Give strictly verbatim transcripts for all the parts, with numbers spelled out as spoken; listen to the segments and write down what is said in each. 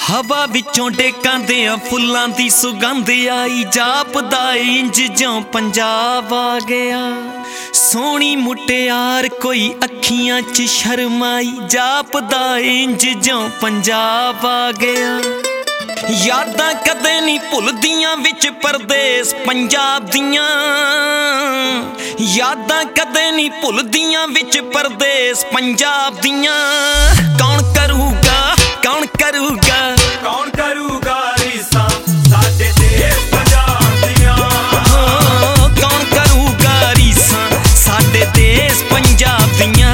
हवा विचों टेकां दे फुल्लां दी सुगंध आई, जापदा इंज जों पंजाब आ गया। सोहनी मुटियार कोई अखियां च शर्माई, जापदा इंज जों पंजाब आ गया। यादां कदे नहीं भुलदियां विच परदेस पंजाब दियां, यादां कदे नहीं भुलदियां विच परदेस पंजाब दियां। कौन करूगा कौन करूगा कौन करूगा रीसां साडे देश पंजाब दियां। हाँ, कौन करूगा रीसां साडे देश पंजाब दियां।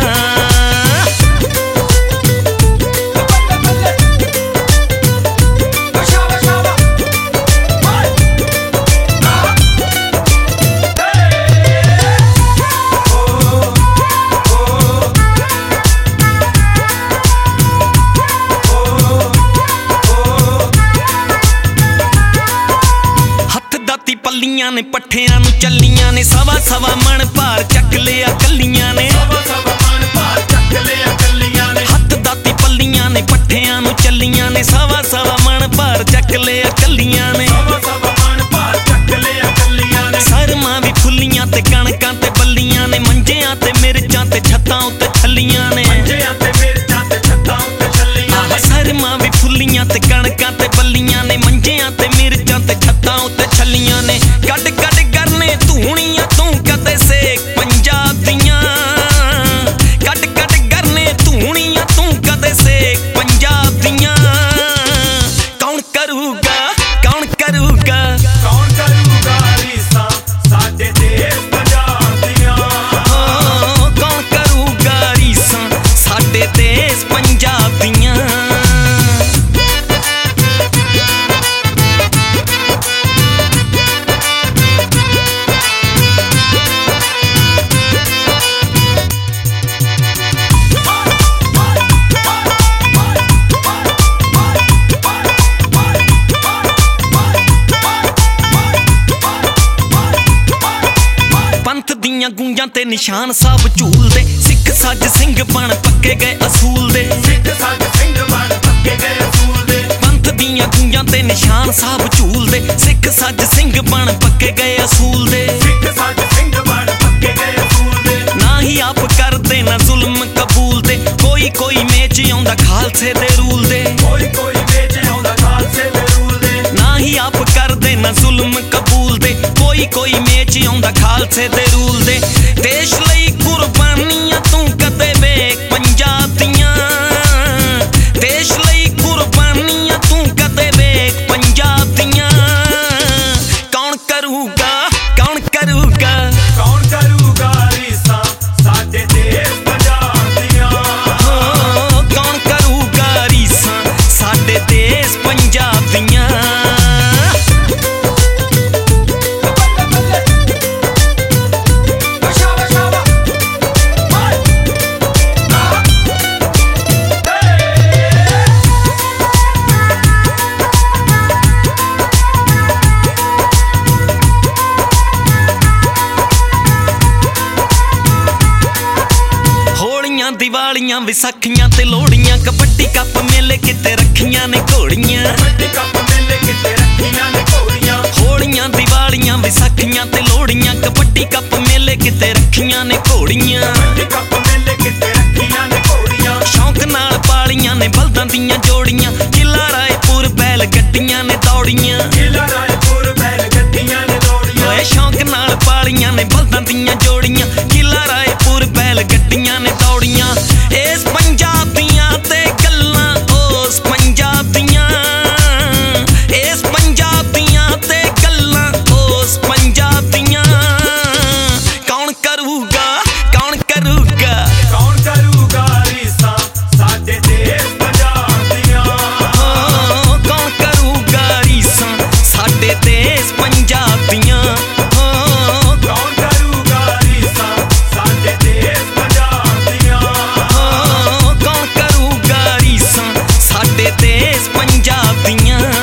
पल्लियां ने पट्ठियां नूं चलियां ने, सवा सवा मन भार चक लिया कलियां ने। सवा सवा मन भार चक लिया कलियां ने। हत्थ दाती पल्लियां ने पट्ठियां नूं चलियां ने, सवा सवा मन भार चक लिया कलियां ने। सवा सवा मन भार चक लिया कलियां ने। सरमां भी फुल्लियां ते कणकां ते बल्लियां ने, मंजियां ते मिर्चां ते छत्तां उत्ते छल्लियां ने। मंजियां ते मिर्चां ते छत्तां उत्ते छल्लियां ने। सरमां भी फुल्लियां ते कणकां ते बल्लियां ने, मंजियां ते मिर्चां ते छत्तां उत्ते छल्लियां ने। कड कड करने धूणियां तू कदे सेक पंजाब दियां, कड कड करने धूणियां तू कदे सेक पंजाब दियां। कौन करूगा कौन करूगा कौन करूगा रीसां साडे देश पंजाब दियां। हाँ, कौन करूगा रीसां साडे देश पंजाब दियां। गूंजां ते निशान सब झूलदे, सिख सज सिंह बन पक्के गए असूल दे। सिख सज सिंह बन पक्के गए असूल दे। पंथ दियां गूंजां ते निशान सब झूलदे, सिख सज सिंह बन पक्के गए असूल दे। सिख सज सिंह बन पक्के गए असूल दे। ना ही आप करदे ना जुल्म कबूल दे, कोई कोई मेच आउंदा खालसे दे रूल दे। कोई कोई मेच आउंदा खालसे दे रूल दे। ना ही आप करदे ना जुल्म कबूल दे, कोई कोई मेच आउंदा खालसे दे रूल दे। देश लई कुर्बानियां तू कदे वेख पंजाब दियां, देश लई कुर्बानियां तू कदे वेख पंजाब दियां। कौन करूगा कौन करूगा कौन करूगा रीसां साडे देश पंजाब दियां। हाँ, कौन करूगा रीसां साडे देश पंजाब दियां। दिवालियां विसाखियां ते लोहड़ियां, कबड्डी कप मेले किते रखियां ने घोड़ियां। कबड्डी कप मेले किते रखियां ने घोड़ियां। होलियां दिवालियां विसाखियां ते लोहड़ियां, कबड्डी कप मेले किते रखियां ने घोड़ियां। कबड्डी कप मेले किते रखियां ने घोड़ियां। शौक नाल पालियां ने बलदां दियां जोड़ियां, किला रायपुर बैल गड्डियां ने दौड़ियां। किला रायपुर बैल गड्डियां ने दौड़ियां। ओए शौक नाल पालियां ने बलदां दियां जोड़ियां, किला रायपुर बैल गड्डियां ने दौड़ियां। इस पंजाब दियां ते गल्लां उस पंजाब दियां, इस पंजाब दियां ते गल्लां उस पंजाब दियां। कौन करूगा कौन करूगा कौन करूगा रीसां साडे देश पंजाब दियां। हाँ, कौन करूगा रीसां साडे देश पंजाब दियां। हाँ, कौन करूगा रीसां साडे देश पंजाब दियां। हाँ, कौन करूगा रीसां साडे देश पंजाब दियां।